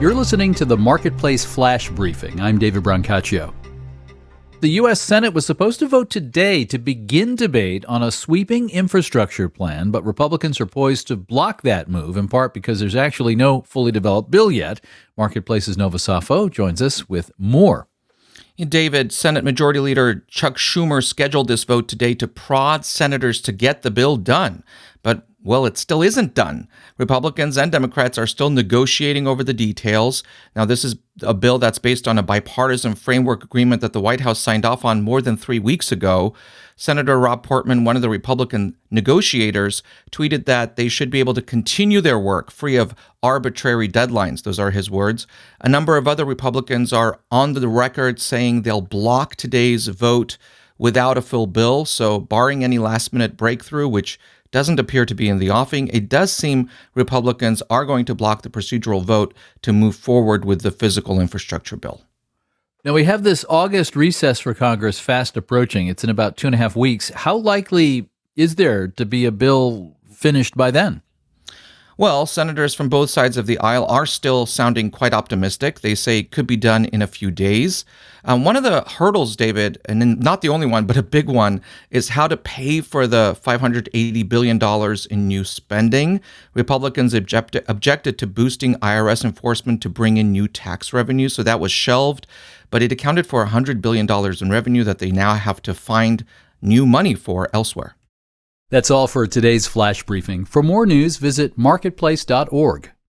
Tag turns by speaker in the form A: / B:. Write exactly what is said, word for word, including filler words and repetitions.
A: You're listening to the Marketplace Flash Briefing. I'm David Brancaccio. The U S Senate was supposed to vote today to begin debate on a sweeping infrastructure plan, but Republicans are poised to block that move, in part because there's actually no fully developed bill yet. Marketplace's Nova Safo joins us with more.
B: David, Senate Majority Leader Chuck Schumer scheduled this vote today to prod senators to get the bill done. But, well, it still isn't done. Republicans and Democrats are still negotiating over the details. Now, this is a bill that's based on a bipartisan framework agreement that the White House signed off on more than three weeks ago. Senator Rob Portman, one of the Republican negotiators, tweeted that they should be able to continue their work free of arbitrary deadlines. Those are his words. A number of other Republicans are on the record saying they'll block today's vote without a full bill. So barring any last-minute breakthrough, which doesn't appear to be in the offing, it does seem Republicans are going to block the procedural vote to move forward with the physical infrastructure bill.
A: Now, we have this August recess for Congress fast approaching. It's in about two and a half weeks. How likely is there to be a bill finished by then?
B: Well, senators from both sides of the aisle are still sounding quite optimistic. They say it could be done in a few days. Um, one of the hurdles, David, and not the only one, but a big one, is how to pay for the five hundred eighty billion dollars in new spending. Republicans object- objected to boosting I R S enforcement to bring in new tax revenue, so that was shelved. But it accounted for one hundred billion dollars in revenue that they now have to find new money for elsewhere.
A: That's all for today's Flash Briefing. For more news, visit marketplace dot org.